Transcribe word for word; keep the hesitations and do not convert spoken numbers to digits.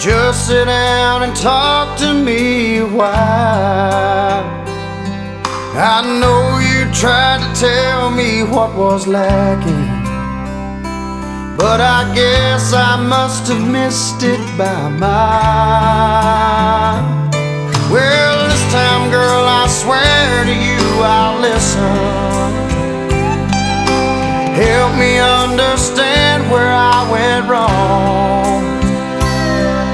just sit down and talk to me a while. I know you tried to tell me what was lacking, but I guess I must have missed it by a mile. Well, this time, girl, I swear to you I'll listen. Help me understand